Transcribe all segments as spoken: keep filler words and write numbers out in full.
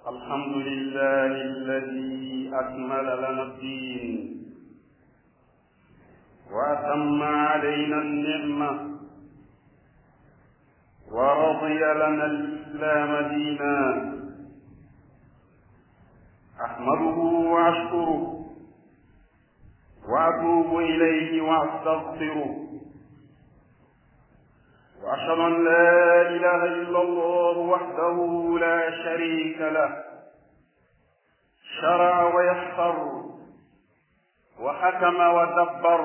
الحمد لله الذي أكمل لنا الدين وأتم علينا النعمة ورضي لنا الإسلام دينا. أحمده وأشكره وأتوب إليه وأستغفره، وأشهد أن لا إله إلا الله وحده لا شريك له، شرع ويسر وحكم ودبر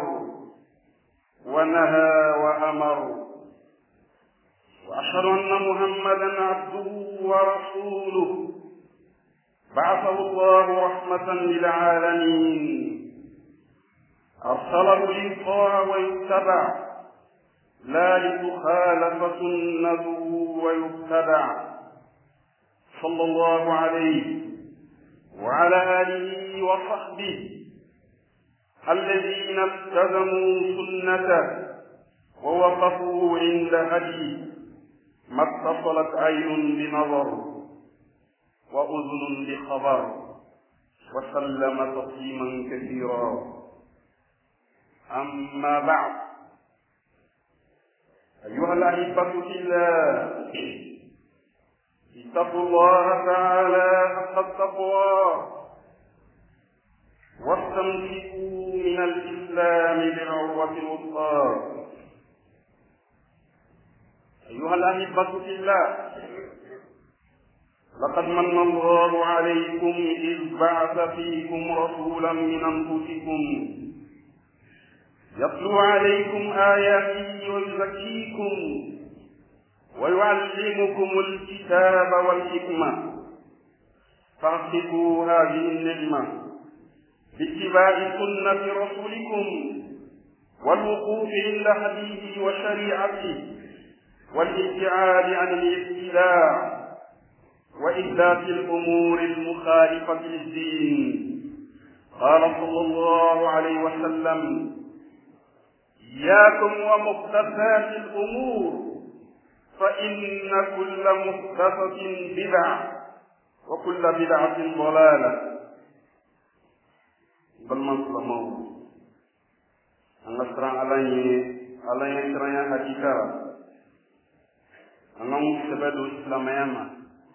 ونهى وأمر. وأشهد أن محمدا عبده ورسوله بعثه الله رحمة للعالمين، أرسله ليطاع ويتبع لا لتخالف سنته ويتبع، صلى الله عليه وعلى آله وصحبه الذين التزموا سنته ووقفوا عند هديه، ما اتصلت عين بنظر وأذن بخبر، وسلم تسليما كثيرا. أما بعد، أيها الأحبة في الله، اتقوا الله تعالى حق التقوى واستمسكوا من الإسلام بالعروة الوثقى. أيها الأحبة في الله، لقد من الله عليكم إذ بعث فيكم رسولا من أنفسكم يتلو عليكم آياته ويزكيكم ويعلمكم الكتاب والحكمة، فاحفظوا هذه النعمة باتباع سنة رسولكم والوقوف عند هديه وشريعته والابتعاد عن الابتداع وإحداث الأمور المخالفة للدين. قال صلى الله عليه وسلم: إياكم ومحدثات الأمور، فإن كل محدثة بدعة وكل بدعة ضلالة. بالمسلمون أنصران عليه عليه كريان حقيقة أنهم سبدوا إسلاميما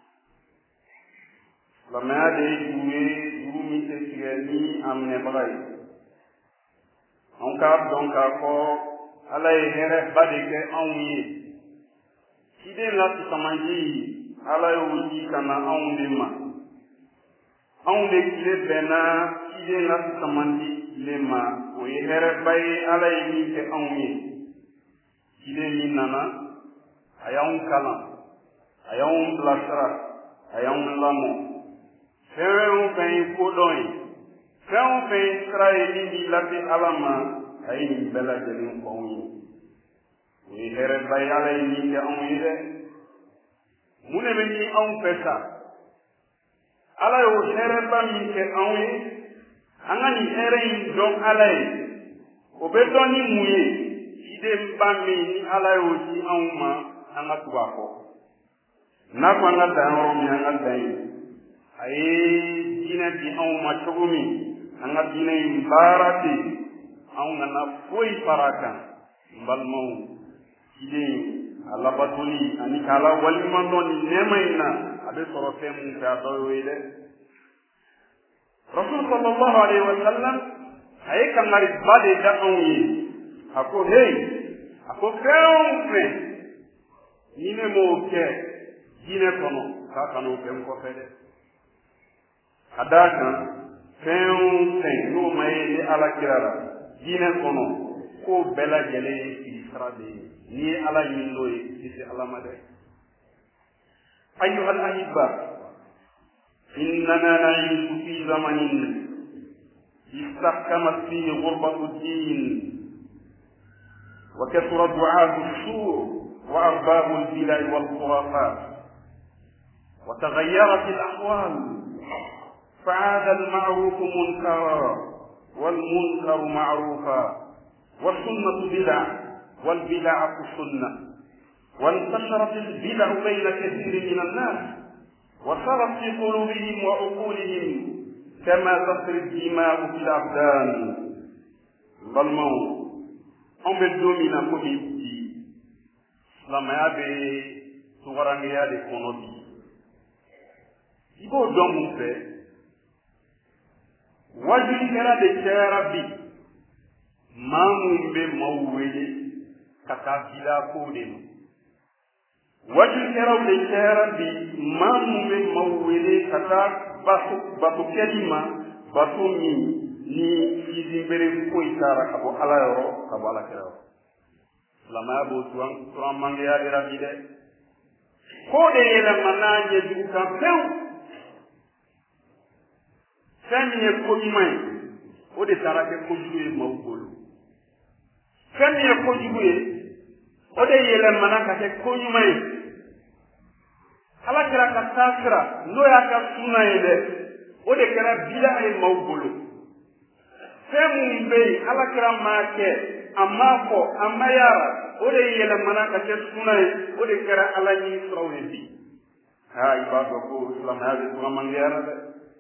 لما يدعي يومي تسيرني أمن بغي on ka donc ko ala here badike onyi kide la tsamanji ala yuji kana onde ma onde kile bena kide la tsamanji le ma o here bay ala yi ke onyi kide ni nana ayaun kala ayaun blasra ayaun lamo fero ben ko doy fẹ́ràn fẹ́ israẹli ní láti alama ayé ní bẹ́lá jẹ́lé ń kọ́ wọn òye hẹrẹ báyìí aláyé ní ìjẹ́ àwọn yìí dẹ́ múnẹ̀ bẹ́ ní àwọn fẹ́sà aláyé ò hẹrẹ bá mi kẹ àwọn yìí aŋá ní hẹrẹ yìí dọ́n aláyé ò bẹ́ dọ́n ní mú yé ìdè ń bá mi ní aláyé ò sí àwọn ma aŋá tó bá kọ́ nàkó aŋá dàn ọ̀rọ̀ mi aŋá dàn yìí ayé jinɛ di anw ma cogo min an ka diinɛ in baara ten anw kana foyi fara a kan. N balimaw, ciden a labatoli ani k'a la waliɲuman dɔn nin nɛɛma in na a bɛ sɔrɔ fɛn mun fɛ a dɔ y'o ye dɛ. Rasul sallallahu alayhi wa sallam a ye kangariba de da anw ye. A ko hey, a ko fɛn o fɛn ni ne m'o kɛ diinɛ kɔnɔ k'a kan'o kɛ n kɔfɛ dɛ. A d'a kan fɛn o fɛn n'o ma ye ni ala kira la diinɛ kɔnɔ k'o bɛɛ lajɛlen ye sigi sira de ye. N'i ye ala ɲini n'o ye i tɛ ala ma dɛ. Ayyuhal ahibba, innana na'ishu fi zamanin istahkamat fihi ghurbatu ad-din wa kathura du'atu as-sur wa arbabu al-bid'a wal khurafat wa taghayyarat al-ahwal فعاد المعروف منكرا والمنكر معروفا والسنة بدع والبدعة سنة، وانتشرت البدع بين كثير من الناس وصارت في قلوبهم وعقولهم كما تسري الدماء في الأبدان بالموت أم بالدومين كوميدي لما يبي سوغرانيا دي كونودي يبو دومو في wajuli kera de kera bi mamu be mawwele kata bila ko de wajuli kera de kera bi mamu be mawwele kata basu basu kelima basu mi ni izimbere ko isara kabo ala yoro kabo ala kera lama bo tuan tuan mange ya dira bide ko de la mananje du kan pew fɛn ko ɲuman ye o de taara kɛ kojugu ye maaw bolo fɛn min ye kojugu ye o de yɛlɛmana ka kɛ ko ɲuman ye ala kɛra ka taa sira n'o y'a ka sunna ye dɛ o de kɛra bida ye maaw bolo fɛn min bɛ yen ala kɛra maa kɛ a m'a fɔ a ma yara o de yɛlɛmana ka kɛ sunna ye o de kɛra ala ɲini siraw ye bi aa i b'a dɔn ko silamɛya bɛ tɔgɔmangɛyara dɛ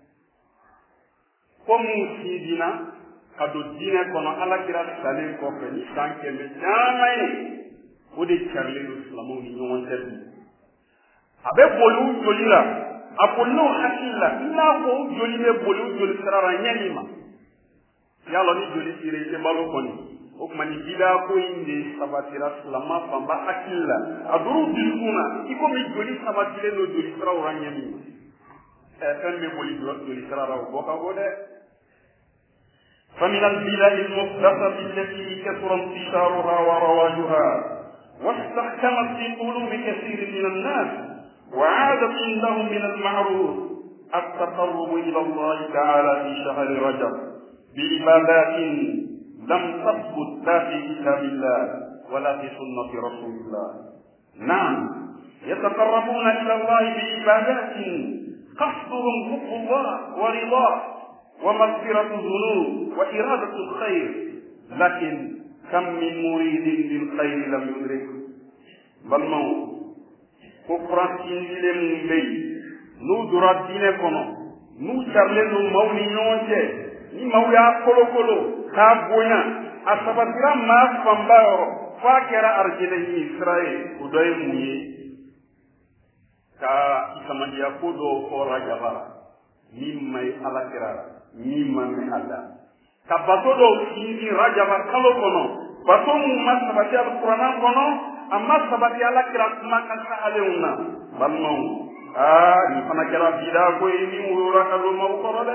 komu sidina ka don diinɛ kɔnɔ ala kira salen kɔfɛ ni san kɛmɛ caman ye o de carilen don silamɛw ni ɲɔgɔn cɛ bi a bɛ boli u joli la a bolilen u hakili la i n'a fɔ u joli bɛ boli u joli sira la ɲɛni ma yalɔ ni joli sira i tɛ balo kɔni o tuma ni bida ko in de sabatira silama fanba hakili la a duru dusukun na i komi joli sabatilen don joli siraw la ɲɛni ma fɛn bɛ boli joli sira la o bɔ ka bɔ dɛ فمن البدع المحدثة التي كثر انتشارها ورواجها واستحكمت في قلوب كثير من الناس وعادت عندهم من المعروف التقرب إلى الله تعالى في شهر رجب بعبادات لم تثبت لا في كتاب الله ولا في سنة رسول الله. نعم يتقربون إلى الله بعبادات قصدهم حب الله ورضاه ومغفرة الذنوب وإرادة الخير لكن كم من مريد للخير لم يدرك بل موت كفران سنجل من بي نو درات دين كونو نو شرلن مولي نونجي ni mawya kolo kolo ka bonya asabatira ma fambaro fakera arjile ni Israel udoy muye ka isamadiya kodo ko rajabara ni mai alakira ni man Allah ka batodo kindi rajaba kalo kono bato mu masabati alquran kono amma sabati alakira kuma kan sa aleuna balmo ah ni fana kala bida ko ni murura ka do mo korole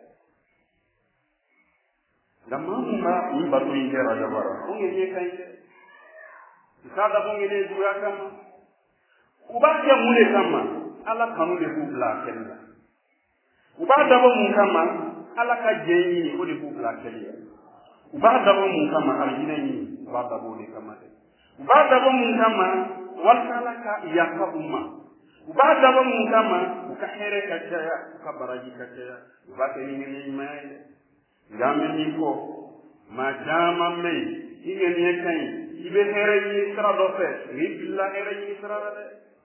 gamma ni bato ni rajabara unge ni kai kada bonge ne duya kama ubake mule kama ala kanu de bubla kella ubada bo mun kama ala ka jeyi o de bubla kella ubada bo mun kama aljinani ubada bo de kama de ubada bo mun kama wal kala ka yaka umma ubada bo mun kama ka here ka jaya ka baraji ka jaya ubake ni ni mai ngamen ni ko ma jama me ingen ni kai ibe here ni sra do fe ni billa here ni sra de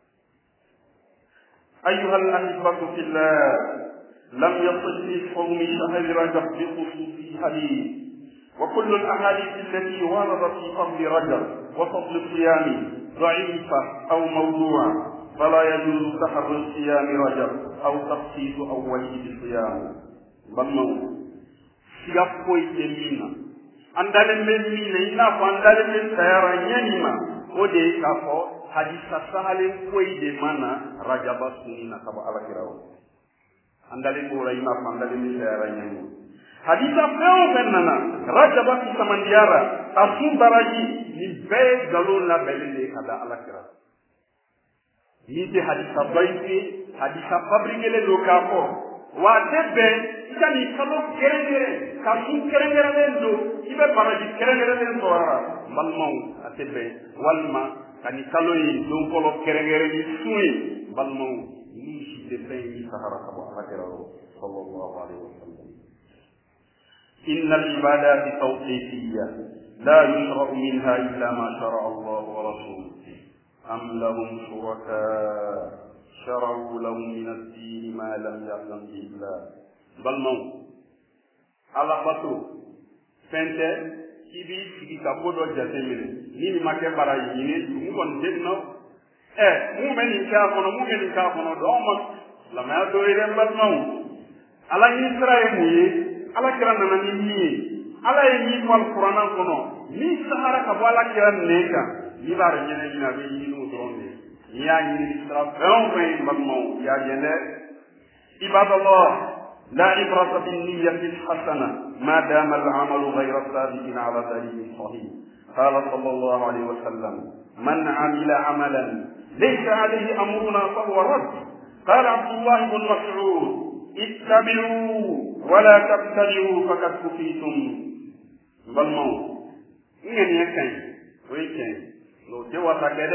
أيها الأحبة في الله لم يصل في صوم شهر رجب بخصوص حديث وكل الأحاديث التي وردت في فضل رجب وفضل الصيام ضعيفة أو موضوعة فلا يجوز تحري صيام رجب أو تخصيص أوله بالصيام بل موضوع سيقوي تمينا عندنا من مينا فعندنا من سيارة ينما ودي كفو hadisa sahalen koy de mana rajaba sunina kaba ala kirawo andale ko rayma mandale mi sara nyamu hadisa feo fenana rajaba ki samandiara asun baraji ni be galon la belende kada ala kirawo ni de hadisa bayti hadisa fabriquer le lokako wa tebe ikani kalo kerengere kasun kerengere lendo ibe baraji kerengere lendo ara balmau atebe walma kani kalo yi don kolo kerengere ni suyi balmo ni ci de tay ni sahara ko akira sallallahu alaihi wasallam inna al-ibadati tawqifiyya la yushra'u minha illa ma shara'a Allah wa rasuluhu am lahum shuraka شرعوا لهم من الدين ما لم يأذن به الله بل مو على بطو فانت ibi sigi ka ko do jate mine ni ni make bara yini mu kon denno eh mu meni ka kono mu meni ka kono do ma la ma do ire mbal maw ala ni israe mu yi ala kiran na ni ni ala yi fal qur'an kono ni sahara ka bala kiran neka ni bar jene ni na be ni no dronde ni ya ni isra fon fon mbal maw ya jene ibadallah لا عبرة بالنية الحسنة ما دام العمل غير ثابت على دليل صحيح قال صلى الله عليه وسلم من عمل عملا ليس عليه أمرنا فهو رد قال عبد الله بن مسعود اتبعوا ولا تبتدعوا فقد كفيتم بالموت إن يكن ويكن لو جوا كده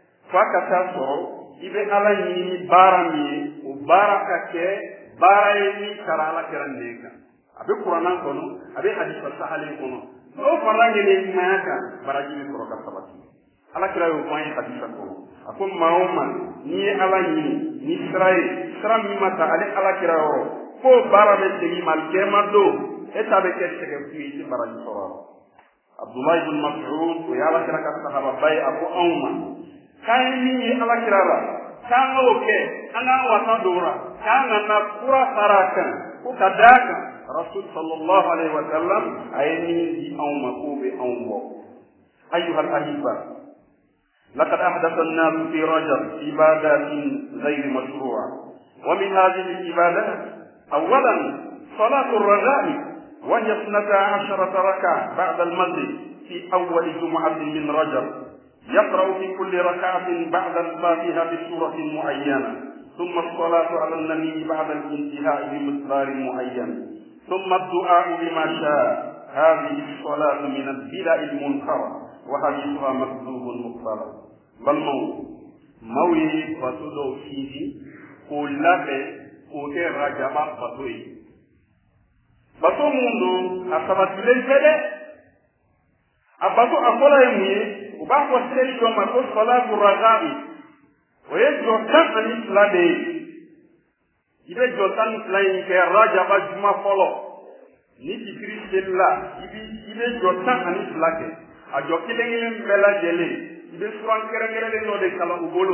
فكتاسو إذا على يمين بارمي وباركك bara yi karala kiran neka abe qur'anan kono abe hadith sahale kono no farange ne mayaka baraji ko ka sabati ala kira yo point hadith ko ako mauma ni ala ni ni israel sram mi mata ale ala kira yo ko bara be tegi mal kemado eta be kesse ke fi ci baraji soro abdullah ibn mas'ud ko yala kira ka sahaba bay abu auma kay ni ala kira la kanga oke anga wata dora kanga na pura saraka ko kadaka rasul sallallahu alaihi wasallam ayni di awma ko be awmo ayuha al-ahibba laqad ahdatha an-nas fi rajab ibadatin ghayr mashru'a wa min hadhihi al-ibadat awalan salatu ar-rajai wa hiya ithnata asharata rak'ah ba'da al-maghrib fi awwal jum'atin min rajab يقرأ في كل ركعة بعد الفاتحة بسورة معينة ثم الصلاة على النبي بعد الانتهاء بمقدار معين ثم الدعاء بما شاء هذه الصلاة من البدع المنكرة وحديثها مكذوب مختلف بل موت موي فتدو فيه كل كل رجبا فتوي بطو منذ أصبت للفدى أبطو أقول يمي وبعض السيد يوم تقول صلاة الرغائب ويجو كم أن يسلده إذا جو كم يسلده كراجع بجمع فلو نيجي كريس الله إذا جو كم أن يسلده أجو كلهم بلا جلي إذا سوران كرا كرا لنو ده كلا أقوله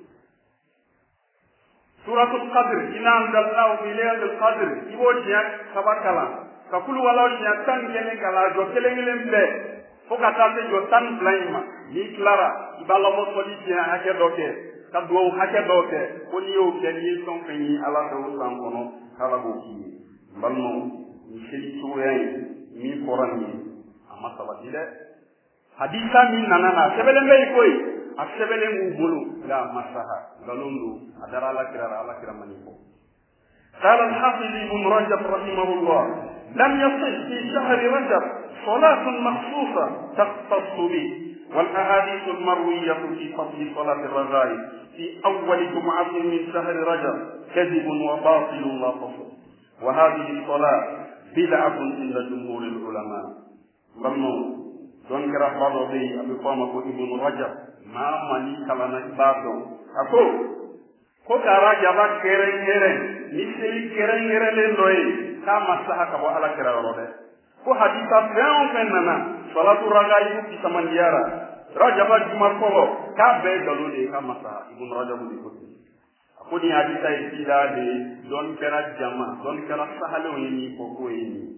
سورة القدر إن أنزلناه في ليلة القدر يقول جيان سبع كلام كقول ولا جيان كان جيان كلا جو كلهم بلا fokata se jo tan blanima ni clara ibala mo soli bien hake doke ka do hake doke ko ni o ke ni son fini ala do san kono kala bo ki balmo ni seli tuwen mi korani amma sabadile hadisa min nanana sebele mbey koy ak sebele mu bulu la masaha galundu adara la kirara ala kiramani ko قال الحافظ ابن رجب رحمه الله لم يصح في شهر رجب صلاة مخصوصة تختص به والأحاديث المروية في فضل صلاة الرغائب في أول جمعة من شهر رجب كذب وباطل لا تصح وهذه الصلاة بدعة عند جمهور العلماء بلنو دون كرا فاضو بي أبي فامكو ابن رجب ما مني كلنا باتو أكو ko kara jaba kere kere ni sey kere kere le noy kama saha ka bo ala kera rode ko hadisa feon fenana salatu ragai ki samandiara rajaba juma kolo ka be dalode kama saha ibn rajab di ko ko ni hadisa ida de don kera jama don kera sahalo ni ko ko ni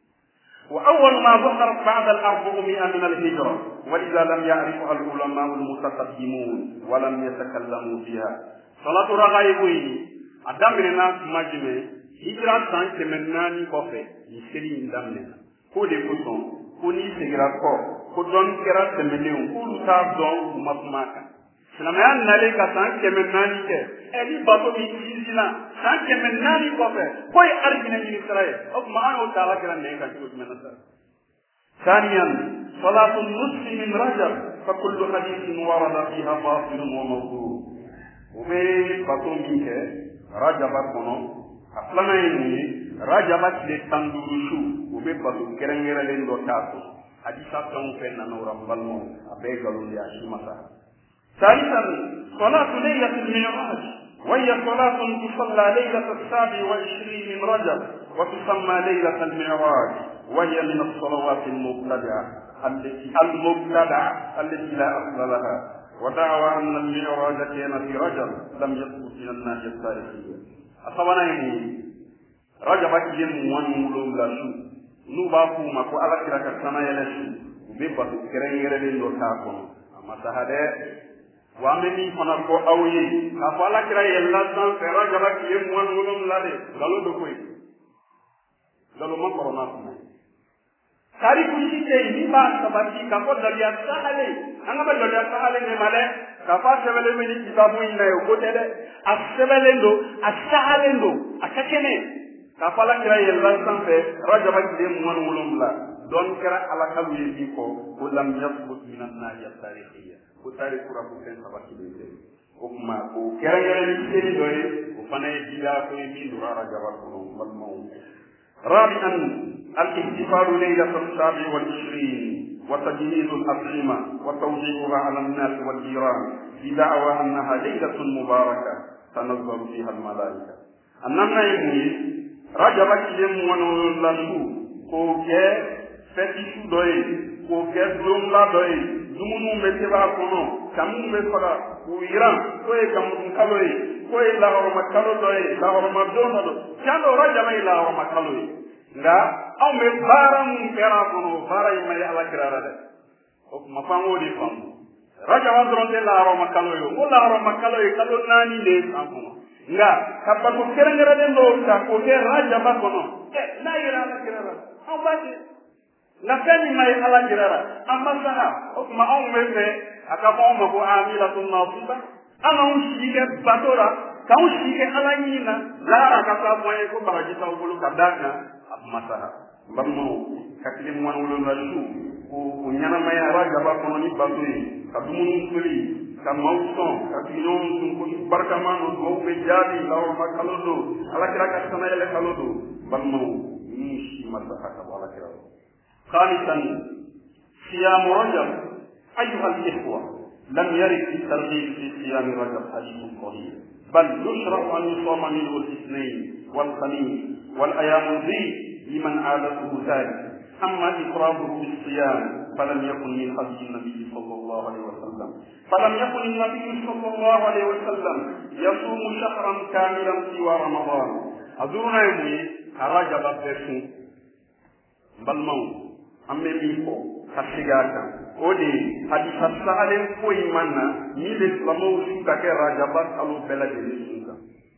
وأول ما ظهر بعد الأربعمائة من الهجرة ولذا لم يعرفها العلماء المتقدمون ولم يتكلموا فيها صلاة الرغائب أدامنا مجمع هجرة سان كمناني كوفي يسري ندامنا كودي كوسون كوني سيغرا كو كودون كرا تمليون كل تابدون مفماكا سلاميان ناليكا سان كمناني كي ألي باتو بيجيزينا سان كمناني كوفي كوي أرجنا من إسرائيل أو معانو تعالى كرا نيكا جلوك من أسر ثانيا صلاة النصف من رجب فكل حديث ورد فيها باطل وموضوع ube bato min kɛ rajaba kɔnɔ a filanan ye mun ye rajaba tile tan duuru su u bɛ bato kɛrɛnkɛrɛnlen dɔ k'a to hadisa fɛn o fɛn nana o ra n balimaw a bɛɛ nkalon de ye a si ma sa ثالثا صلاة ليلة المعراج وهي صلاة تصلى ليلة السابع والعشرين من رجب وتسمى ليلة المعراج، وهي من الصلوات المبتدعة التي المبتدعة التي لا أصل لها. ودعوى أن المعراج كان في رجب لم يثبت من الناحية التاريخية. أصبنا يمين رجب كيم ونولو لاشو نوباكو مكو على كلا كسنا يلاشو وبيبقى كرين يردين دو تاكونو أما سهدة وامني فنكو أوي كفالا كلا يلاشان في رجب كيم ونولو لادي غلو دكوي غلو ما كورونا كوي kari kunci te ni ba sabati ka ko dalia sahale anga ba dalia sahale ne male ka fa sebele meni kitabu ina yo ko tede asebele ndo asahale ndo akakene ka fala kira yella sanfe rajaba kide mon mulumla don kira ala kalu yi ko ko lam yasbut min an-nahiyya tarihiyya ko tari kura ko fen sabati de ko ma ko kira yella ni tedi doye ko fana diga ko mi dura rajaba ko mal mawu رابعا الاحتفال ليلة السابع والعشرين وتجهيز الأطعمة وتوزيعها على الناس والجيران بدعوى أنها ليلة مباركة تنزل فيها الملائكة. أننا يقول رجب كيم ونولانو كوكي فتشو دوي كوكي دوم لا دوي dumunu mbeteba kono kamu mbefara uiran koe kamu kaloe koe la horma kalo doe la horma dono do chando raja mai la horma kaloe nga au me bara mun pera kono bara mai ala kirara de o ma fango di fam raja wa dronde la horma kaloe o la horma kaloe kalo nani de sankono nga kappa ko kerengera de ndo ta ko ke raja ba kono e na ira ala kirara au bati nakani mai ala jirara amma sana ma on mebe akaba on mako amila tunna fuba ana on shige batora ka on shige ala nyina lara ka ka moye ko baraji taw bulu kadaka amma sana bammo kaklim wan wulu rasu ko ko nyana mai raja ba kono ni baturi ka dumun kuli ka mawson ka tinon sun ko barkamano ko be jadi law makalodo ala kira ka sana ele kalodo bammo ni shi masaka ka ala kira. خامسا صيام رجب. أيها الإخوة لم يرد في الترغيب في صيام رجب حديث صحيح، بل يشرع أن يصام منه الاثنين والخميس والأيام البيض لمن عادته ذلك. أما إفراده بالصيام فلم يكن من هدي النبي صلى الله عليه وسلم فلم يكن النبي صلى الله عليه وسلم يصوم شهرا كاملا سوى رمضان. أذرنا يومي رجب بسم بالموت amme mi ko kasigata odi hadisa sahalen koy manna ni le islamu suka ke rajabat alu belade ni suka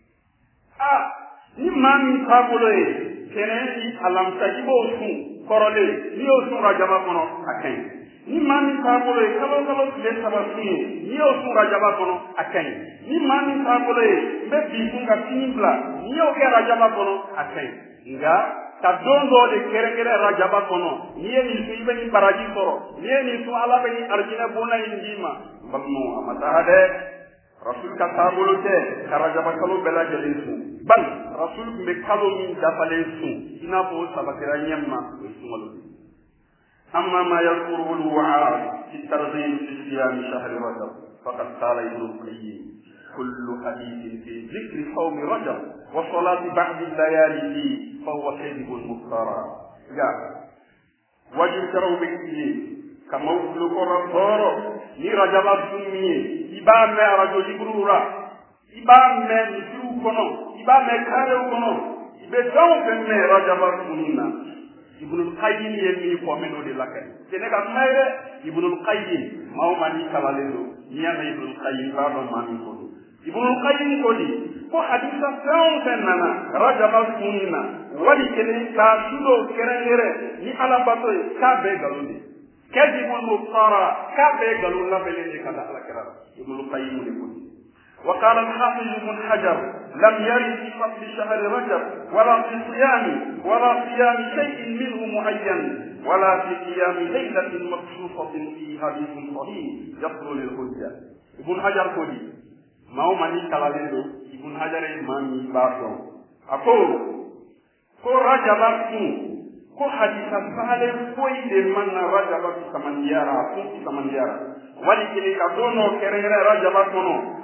ah ni mami tabulo e keneni alam tajibo sun korole ni o sun rajaba kono akai ni mami tabulo e kalo kalo le sabasi ni o sun rajaba kono akai ni mami tabulo e be bi sun ga tinibla ni o ke rajaba kono akai nga tadondo de kere kere rajaba kono niye ni su ibani baraji soro niye ni su ala bani arjina bona indima balmo amata hade rasul ka tabulo te karajaba kalo bela jelinsu bal rasul be kalo min dafale su ina bo sabatira nyemma sumalo amma ma yaqulu al-wa'a fi targhib fi siyam shahr rajab faqad qala ibn qayyim كل حديث في ذكر صوم رجب وصلاة بعد الليالي فيه فهو كذب مفترى. يا وجه تروا بكتي كما وصلوا قرطور ni rajaba sunni iba me rajo librura iba me nisu kono iba me kare kono ibe dawo me rajaba sunna ibn al-qayyim yemi ko meno de lakay tene ka mayre ibn al-qayyim mawma ni kalalendo niya ibn al-qayyim ba do mami ko ibn al-qayyim ko di ko hadisa sawn fenana rajaba sunna wadi kene ka sudo kerengere ni ala bato ka be galuni كذب مفترى كابي قالوا الله بلين كذا على كذا ابن القيم يقول. وقال الحافظ ابن حجر لم يرد في فضل شهر رجب ولا في صيام ولا صيام شيء منه معين ولا في قيام ليلة مخصوصة في حديث صحيح يصل للحجة. ابن حجر قال ما هو مني كلامه ابن حجر ماني بارو أقول كو رجب ko hadisa sahale ko ide manna rajaba samandiyara ko samandiyara wali kini ka dono kerere rajaba kono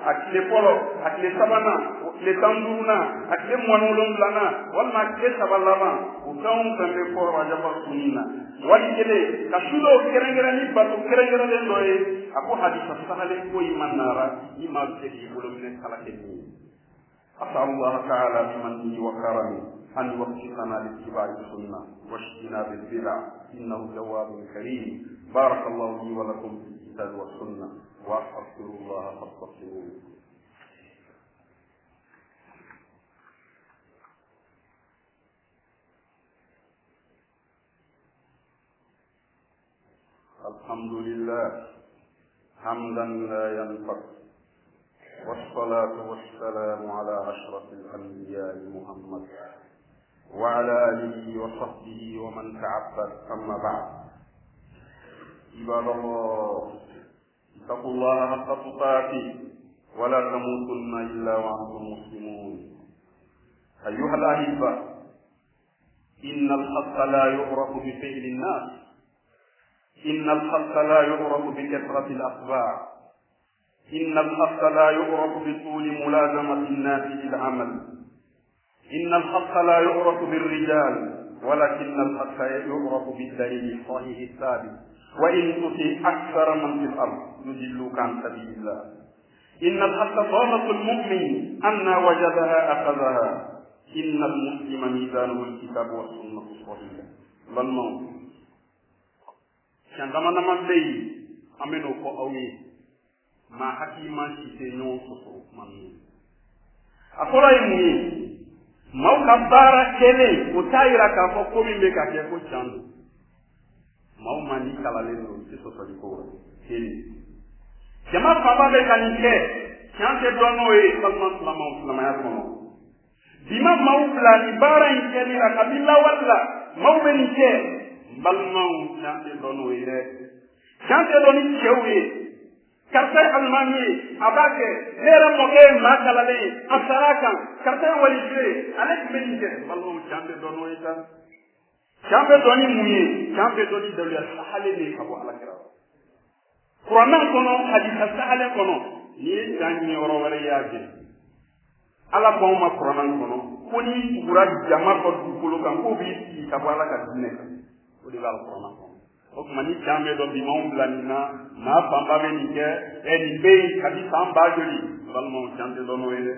ak tile fɔlɔ a tile sabanan o tile tan duurunan a tile mugan ni wolonwulanan walima a tile saba laban o fɛn o fɛn bɛ fɔ rajaba sunni na wali kelen ka su dɔw kɛrɛnkɛrɛnni bato kɛrɛnkɛrɛnlen dɔ ye a ko hadisa sagalen foyi ma nara i ma se k'i bolo minɛ kala kɛ min ye أسأل الله تعالى بمنه وكرمه أن يوفقنا لاتباع السنة واجتناب البدع إنه جواد كريم بارك الله لي ولكم في الكتاب والسنة وأستغفر الله فاستغفروه الحمد لله حمدا لا ينفك والصلاة والسلام على أشرف الأنبياء محمد وعلى آله وصحبه ومن تعبد أما بعد عباد الله اتقوا الله حق تقاته ولا تموتن إلا وأنتم مسلمون أيها الأحبة إن الحق لا يعرف بفعل الناس إن الحق لا يعرف بكثرة الأخبار إن الحق لا يعرف بطول ملازمة الناس للعمل إن الحق لا يعرف بالرجال ولكن الحق يعرف بالدليل الصحيح الثابت وإن تطع أكثر من في الأرض يضلوك عن سبيل الله إن الحق ضالة المؤمن أن وجدها أخذها إن المسلم ميزانه الكتاب والسنة الصحيحة والموت عندما نمضي أمنوا فأوي ma hakima si se ɲɔgɔn sɔsɔ man a fɔlɔ ye mun ye maaw ka baara kɛlen o t'a yira k'a fɔ ko min bɛ ka kɛ ko can don maaw ma ni kalalen don u tɛ sɔsɔli ko rɔ kelen jama fanba bɛ ka nin kɛ can tɛ dɔn n'o ye balima silamaw silamaya kɔnɔ bi ma maaw bila nin baara in kɛli la kabini lawale la maaw bɛ nin kɛ balimaw can tɛ dɔn n'o ye dɛ can tɛ dɔn ni cɛw ye karta almami abake lera moke makalale asaraka karta walise ale kbenje ballo chambe dono ita chambe doni muye chambe doni dawla sahale ni kabo alakira qur'an kono hadith sahale kono ni tanni oro wala yaje ala ko ma qur'an kono ko ni gura jama ko dukulu kan ko bi kabo alaka dinne ko di gal qur'an kono o kuma ni chambe do bi mawum blanina na bamba be ni ke e ni be kadi samba joli balmo chambe do no ele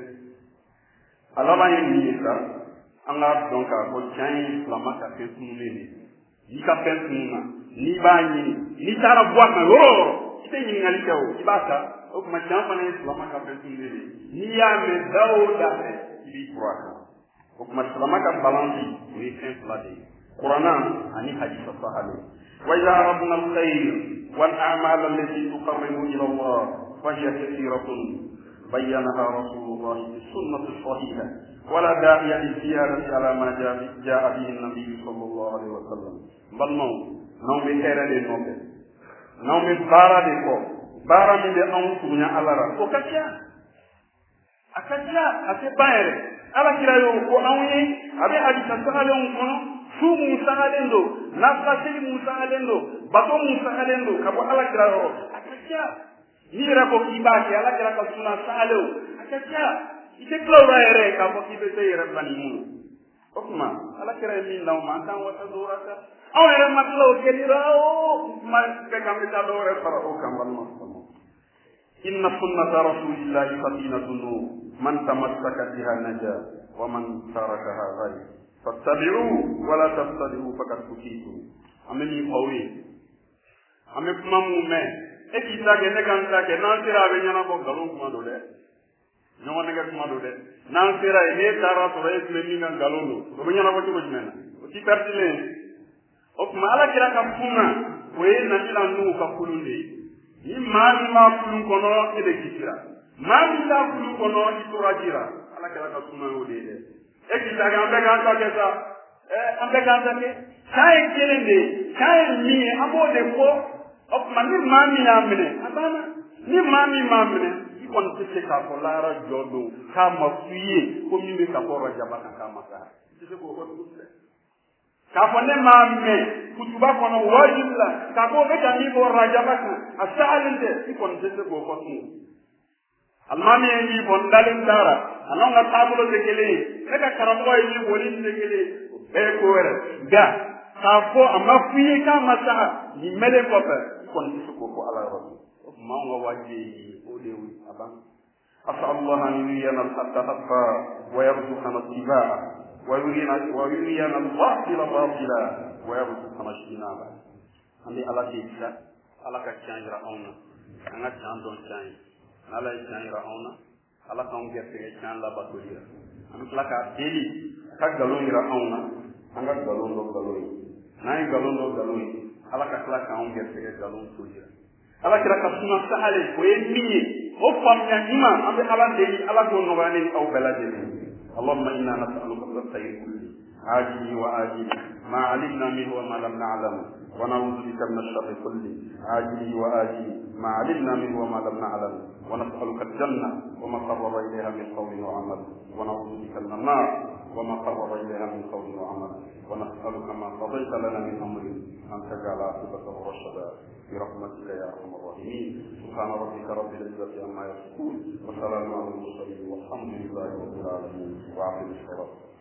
alaba yin ni sa anga donc ko chan lama ka fe sunne ni ni ka fe sunna ni ba ni ni tara boa na ro ite ni ngali taw ibata o kuma chan fa ni lama ka fe sunne ni ni ya me dawo da fe bi qur'an o kuma lama ka balanci ni fe flade qur'ana ani hadith sahale وإذا أردنا الخير والأعمال التي تقرب إلى الله فهي كثيرة بينها رسول الله في السنة الصحيحة ولا داعي للزيادة على ما جاء به النبي صلى الله عليه وسلم بل نو نو بخير للنوم نو ببارا لكو بارا من أنفسنا على رأس وكذا أكذا أكبر على كلا يوم أوني أبي حديث سهل يوم su musa halendo nafasiri musa halendo bato musa halendo kabo ala kira ro akacha ni ra ko kibaki ala kira ka suna salo akacha ite klora ere ka ko kibe te ere bani mu okuma ala kira min naw ma tan wata dorata aw ere maklo kelira o ma ka kamita do ere fara o kam wal muslimu inna sunnata rasulillahi safinatun man tamassaka biha naja wa man tarakaha ghayr fattabi'u wala tabtadi'u faqad kufitu ameni qawi ame kuma mume e ki tage ne kan tage nan sira be nyana bo galon kuma do de nyawa ne ga kuma do de nan sira e ne tara to re me mi ngan galon do do nyana bo ko jmena o ti pertile o kuma ala kira ka kuma we na ila nu ka kulunde ni ma ni ma kulun kono e de kisira ma ni la kulun kono i to rajira ala kira ka kuma o de de eki daga ambe ganta kesa eh ambe ganta ke sai kelende sai mi amode ko of mani mami amene abana ni mami mamene ikon tete ka ko lara jodo kama fuye ko mi be ka ko rajaba kama ka tete ko ko tute ka ko ne mamme kutuba ko no wajibla ka ko be ka ni ko rajaba ka asalinde ikon tete ko ko tu almami yi bon dalin dara anonga tabulo de kele neka karamo yi bolin de kele be ko wera ga ka fo amma fiye ka masaha ni mele ko be kon ci ko ko ala rabbi ma nga waji o dewi aban asa allah an yuriyana al-haqqa haqqa wa yarzuqana ittiba'a wa yuriyana wa yuriyana al-batila batila wa yarzuqana ijtinaba andi ala dikka ala ka chanjra onna anga chandon chanj ala chanjra onna ala ka on gerte chan la batulira am plaka deli ka galonira onna anga galondo galoi nay galondo galoi ala ka plaka on gerte galon tulira ala kira ka suna sahale ko yemi o fam ya nima ambe ala deli ala go no gani aw beladeli allahumma inna nas'aluka al-khayr kulli ajili wa ajili ma alimna minhu wa ma lam na'lam ونعوذ بك من الشر كله عاجله وآجله ما علمنا منه وما لم نعلم ونسألك الجنة وما قرب إليها من قول وعمل ونعوذ بك من النار وما قرب إليها من قول وعمل ونسألك ما قضيت لنا من أمر أن تجعل عاقبته رشدا برحمتك يا أرحم الراحمين سبحان ربك رب العزة عما يصفون وسلام على المرسلين والحمد لله رب العالمين وعقب الصلاة